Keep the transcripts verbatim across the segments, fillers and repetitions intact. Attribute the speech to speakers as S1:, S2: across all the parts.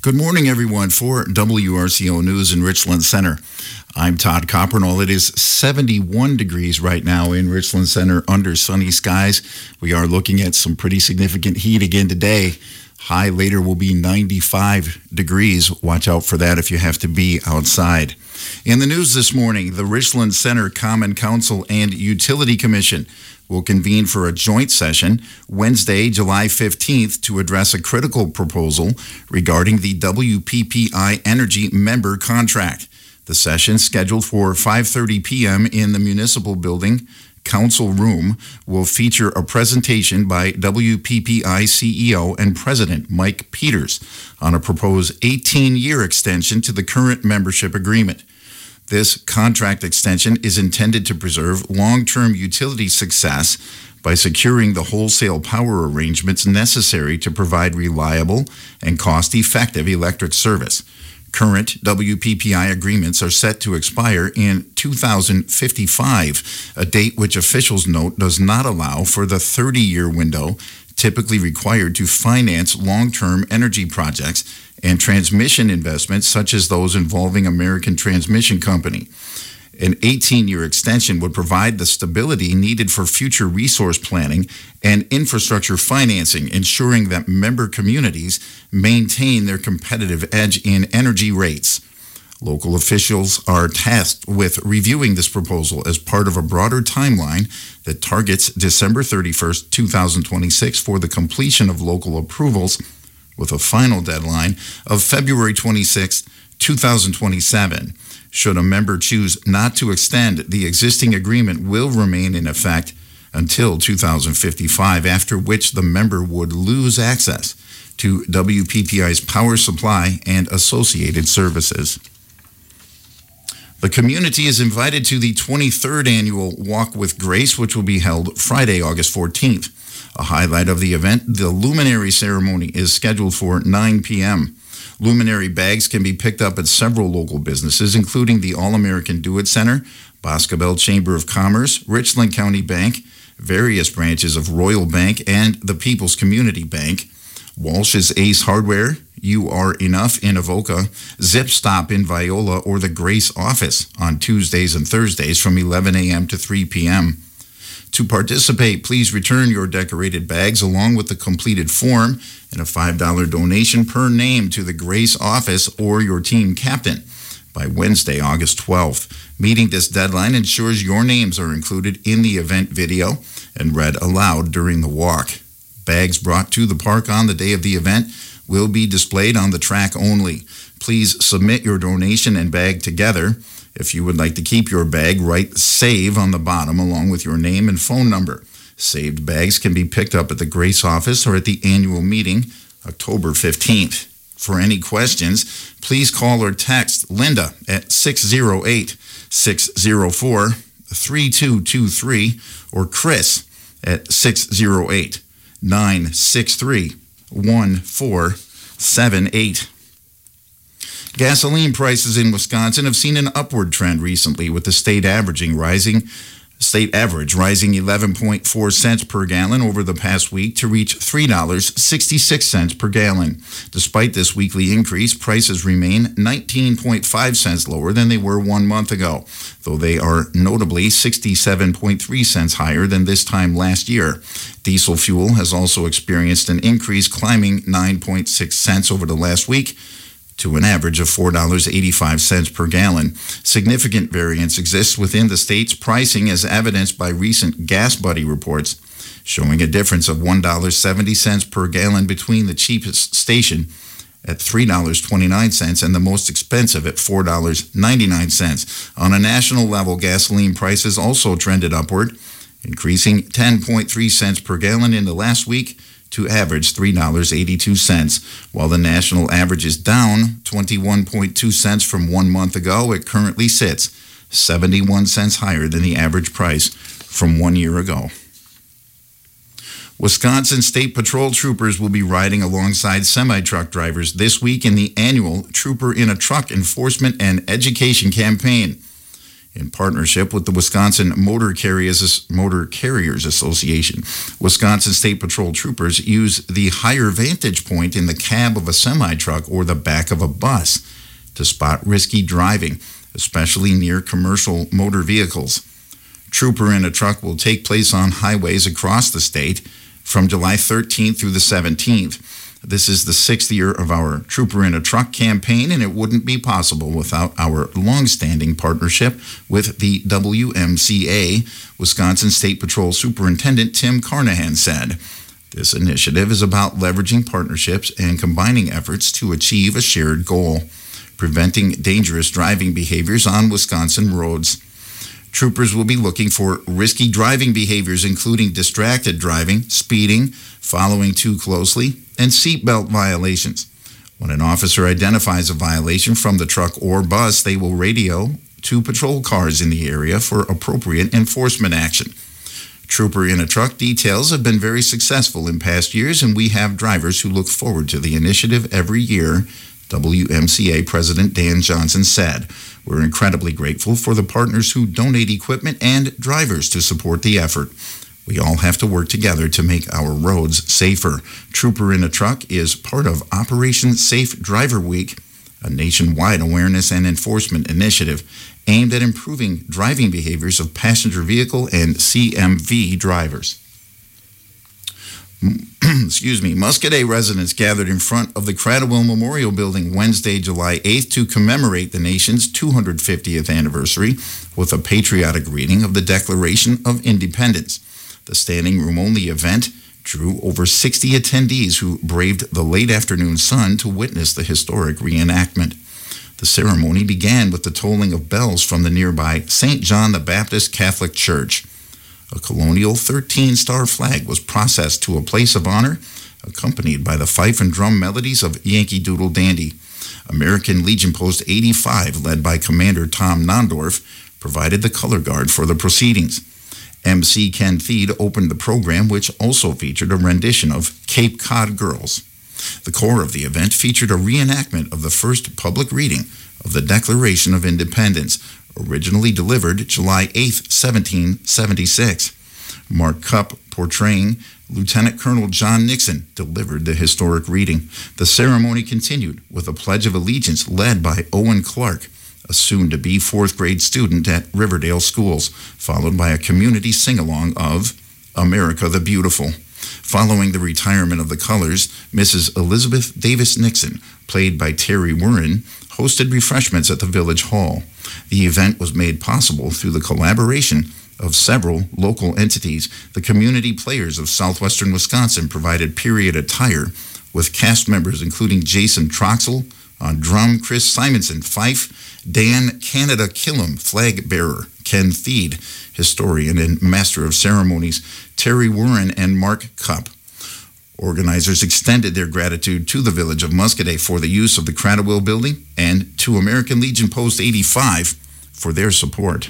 S1: Good morning, everyone. For W R C O News in Richland Center, I'm Todd Coppernall. It is seventy-one degrees right now in Richland Center under sunny skies. We are looking at some pretty significant heat again today. High later will be ninety-five degrees. Watch out for that if you have to be outside. In the news this morning, the Richland Center Common Council and Utility Commission will convene for a joint session Wednesday, July fifteenth, to address a critical proposal regarding the W P P I Energy member contract. The session, scheduled for five thirty p.m. in the Municipal Building Council Room, will feature a presentation by W P P I C E O and President Mike Peters on a proposed eighteen-year extension to the current membership agreement. This contract extension is intended to preserve long-term utility success by securing the wholesale power arrangements necessary to provide reliable and cost-effective electric service. Current W P P I agreements are set to expire in two thousand fifty-five, a date which officials note does not allow for the thirty-year window typically required to finance long-term energy projects and transmission investments such as those involving American Transmission Company. An eighteen-year extension would provide the stability needed for future resource planning and infrastructure financing, ensuring that member communities maintain their competitive edge in energy rates. Local officials are tasked with reviewing this proposal as part of a broader timeline that targets December thirty-first, twenty twenty-six for the completion of local approvals, with a final deadline of February twenty-sixth, twenty twenty-seven. Should a member choose not to extend, the existing agreement will remain in effect until two thousand fifty-five, after which the member would lose access to W P P I's power supply and associated services. The community is invited to the twenty-third annual Walk with Grace, which will be held Friday, August fourteenth. A highlight of the event, the luminary ceremony, is scheduled for nine p.m. Luminary bags can be picked up at several local businesses, including the All-American Do-It Center, Boscobel Chamber of Commerce, Richland County Bank, various branches of Royal Bank, and the People's Community Bank, Walsh's Ace Hardware, You Are Enough in Avoca, Zip Stop in Viola, or the Grace Office on Tuesdays and Thursdays from eleven a.m. to three p.m. To participate, please return your decorated bags along with the completed form and a five dollars donation per name to the Grace Office or your team captain by Wednesday, August twelfth. Meeting this deadline ensures your names are included in the event video and read aloud during the walk. Bags brought to the park on the day of the event will be displayed on the track only. Please submit your donation and bag together. If you would like to keep your bag, write SAVE on the bottom along with your name and phone number. Saved bags can be picked up at the Grace Office or at the annual meeting, October fifteenth. For any questions, please call or text Linda at six oh eight, six oh four, three two two three or Chris at six oh eight, nine six three, one four seven eight. Gasoline prices in Wisconsin have seen an upward trend recently, with the state averaging rising state average rising eleven point four cents per gallon over the past week to reach three dollars and sixty-six cents per gallon. Despite this weekly increase, prices remain nineteen point five cents lower than they were one month ago, though they are notably sixty-seven point three cents higher than this time last year. Diesel fuel has also experienced an increase, climbing nine point six cents over the last week to an average of four dollars and eighty-five cents per gallon. Significant variance exists within the state's pricing, as evidenced by recent Gas Buddy reports, showing a difference of one dollar and seventy cents per gallon between the cheapest station at three dollars and twenty-nine cents and the most expensive at four dollars and ninety-nine cents. On a national level, gasoline prices also trended upward, increasing ten point three cents per gallon in the last week to average three dollars and eighty-two cents. While the national average is down twenty-one point two cents from one month ago, it currently sits seventy-one cents higher than the average price from one year ago. Wisconsin State Patrol troopers will be riding alongside semi-truck drivers this week in the annual Trooper in a Truck Enforcement and Education Campaign. In partnership with the Wisconsin Motor Carriers, Motor Carriers Association, Wisconsin State Patrol troopers use the higher vantage point in the cab of a semi-truck or the back of a bus to spot risky driving, especially near commercial motor vehicles. Trooper in a Truck will take place on highways across the state from July thirteenth through the seventeenth. This is the sixth year of our Trooper in a Truck campaign, and it wouldn't be possible without our long-standing partnership with the W M C A, Wisconsin State Patrol Superintendent Tim Carnahan said. This initiative is about leveraging partnerships and combining efforts to achieve a shared goal, preventing dangerous driving behaviors on Wisconsin roads. Troopers will be looking for risky driving behaviors, including distracted driving, speeding, following too closely, and seatbelt violations. When an officer identifies a violation from the truck or bus, they will radio to patrol cars in the area for appropriate enforcement action. Trooper in a Truck details have been very successful in past years, and we have drivers who look forward to the initiative every year, W M C A President Dan Johnson said. We're incredibly grateful for the partners who donate equipment and drivers to support the effort. We all have to work together to make our roads safer. Trooper in a Truck is part of Operation Safe Driver Week, a nationwide awareness and enforcement initiative aimed at improving driving behaviors of passenger vehicle and C M V drivers. Excuse me, Muscoda residents gathered in front of the Cradwell Memorial Building Wednesday, July eighth to commemorate the nation's two hundred fiftieth anniversary with a patriotic reading of the Declaration of Independence. The standing room only event drew over sixty attendees who braved the late afternoon sun to witness the historic reenactment. The ceremony began with the tolling of bells from the nearby Saint John the Baptist Catholic Church. A colonial thirteen-star flag was processed to a place of honor, accompanied by the fife and drum melodies of Yankee Doodle Dandy. American Legion Post eighty-five, led by Commander Tom Nondorf, provided the color guard for the proceedings. M C Ken Theed opened the program, which also featured a rendition of Cape Cod Girls. The core of the event featured a reenactment of the first public reading of the Declaration of Independence, originally delivered July eighth, seventeen seventy-six. Mark Cupp, portraying Lieutenant Colonel John Nixon, delivered the historic reading. The ceremony continued with a Pledge of Allegiance led by Owen Clark, a soon-to-be fourth-grade student at Riverdale Schools, followed by a community sing-along of America the Beautiful. Following the retirement of the colors, Missus Elizabeth Davis Nixon, played by Terry Warren, hosted refreshments at the Village Hall. The event was made possible through the collaboration of several local entities. The community players of southwestern Wisconsin provided period attire, with cast members including Jason Troxel on drum, Chris Simonson fife, Dan Canada Killam flag bearer, Ken Theed historian and master of ceremonies, Terry Warren and Mark Cupp. Organizers extended their gratitude to the village of Muscoda for the use of the Cradwell Building and to American Legion Post eighty-five for their support.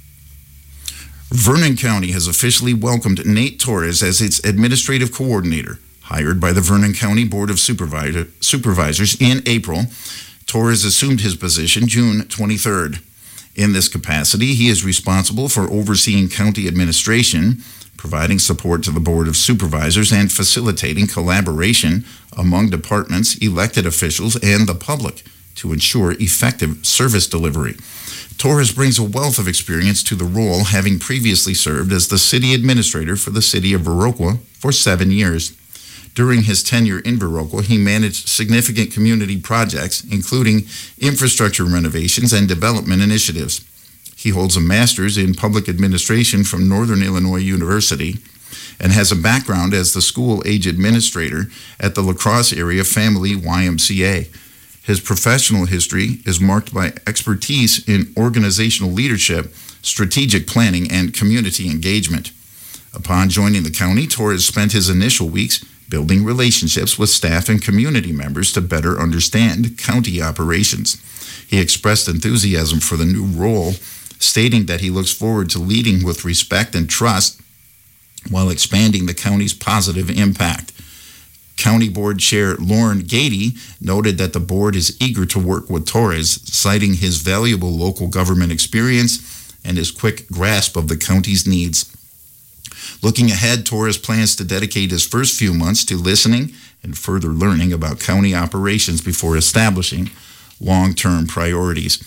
S1: Vernon County has officially welcomed Nate Torres as its administrative coordinator. Hired by the Vernon County Board of Supervisor, Supervisors in April, Torres assumed his position June twenty-third. In this capacity, he is responsible for overseeing county administration, providing support to the Board of Supervisors, and facilitating collaboration among departments, elected officials, and the public to ensure effective service delivery. Torres brings a wealth of experience to the role, having previously served as the city administrator for the city of Viroqua for seven years. During his tenure in Viroqua, he managed significant community projects, including infrastructure renovations and development initiatives. He holds a master's in public administration from Northern Illinois University and has a background as the school-age administrator at the La Crosse Area Family Y M C A. His professional history is marked by expertise in organizational leadership, strategic planning, and community engagement. Upon joining the county, Torres spent his initial weeks building relationships with staff and community members to better understand county operations. He expressed enthusiasm for the new role, stating that he looks forward to leading with respect and trust while expanding the county's positive impact. County Board Chair Lauren Gady noted that the board is eager to work with Torres, citing his valuable local government experience and his quick grasp of the county's needs. Looking ahead, Torres plans to dedicate his first few months to listening and further learning about county operations before establishing long-term priorities.